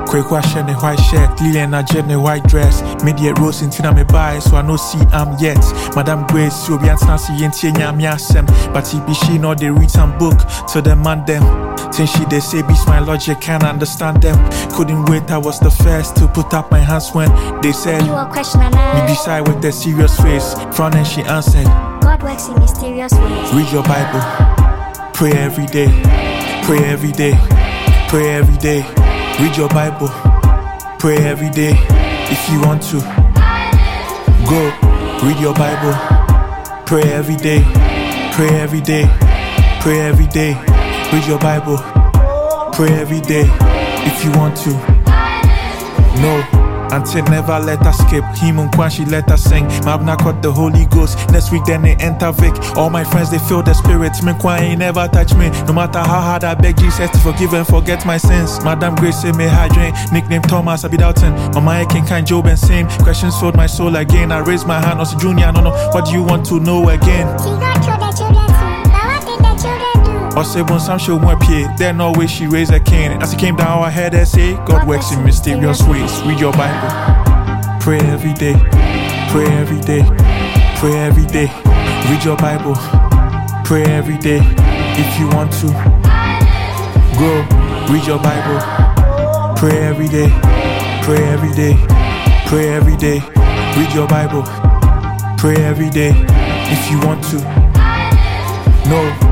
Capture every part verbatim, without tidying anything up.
Quick wash and a white shirt, Lillian a jet and a white dress. Media rose in Tina me buy, so I no see am yet. Madam Grace, you be Nancy and Tia Miasem, but he be she know they read some book to the man them. Since she they say beats my logic, can't understand them. Couldn't wait, I was the first to put up my hands when they said you a question and I me beside with the serious face. Front and she answered, God works in mysterious ways. Read your Bible, pray every day, pray every day, pray every day. Read your Bible, pray every day. If you want to, go read your Bible, pray every day, pray every day, pray every day. Read your Bible, pray every day. If you want to, no. Until never let her skip. Him and Kwan, she let her sing. Mabna caught the Holy Ghost. Next week then they enter Vic. All my friends they feel the spirits. Me Kwan ain't never touch me. No matter how hard I beg Jesus to forgive and forget my sins. Madam Grace say me hydrate. Nickname Thomas, I be doubting. On my king kind Job and same. Questions filled my soul again. I raise my hand, also Junior, I don't know. What do you want to know again? She got killed the children too. Now what did the children do? Or say when some show one pay. There no way she raised a cane. As he came down her head and say, God works in mysterious ways. Read your Bible. Pray every day, pray every day, pray every day. Read your Bible, pray every day. If you want to, grow. Read your Bible, pray every day, pray every day, pray every day. Read your Bible, pray every day. If you want to, no.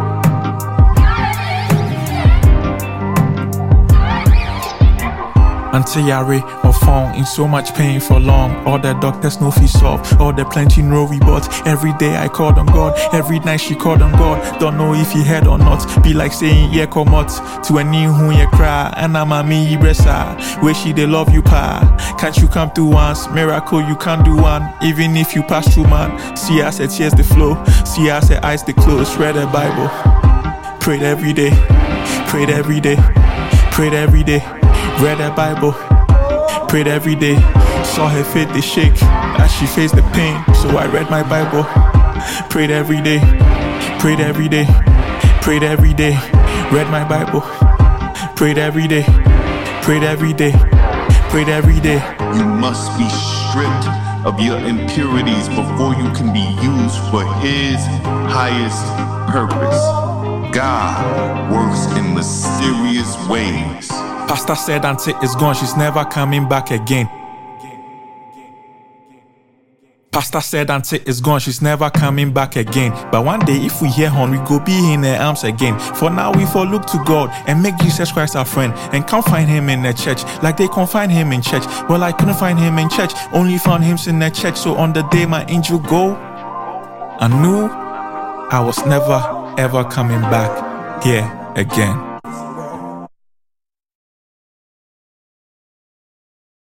Until Yari or found in so much pain for long. All the doctors know fee solve. All the plenty no rebut. Every day I called on God. Every night she called on God. Don't know if he heard or not. Be like saying yeah come out to a new who you cry. And I'm a me bressa. Where she they love you pa. Can't you come through once? Miracle you can't do one. Even if you pass through man. See us at tears the flow. See us at eyes the close. Read the Bible. Prayed every day. Prayed every day. Prayed every day. Read the Bible, prayed every day. Saw her faith they shake as she faced the pain. So I read my Bible, prayed every day, prayed every day, prayed every day. Read my Bible, prayed every day, prayed every day, prayed every day. You must be stripped of your impurities before you can be used for His highest purpose. God works in mysterious ways. Pastor said until it's gone, she's never coming back again. Pastor said until it's gone, she's never coming back again. But one day if we hear horn, we go be in her arms again. For now we for look to God and make Jesus Christ our friend. And can't find him in the church like they can't find him in church. Well, I couldn't find him in church, only found him in the church. So on the day my angel go, I knew I was never ever coming back here again.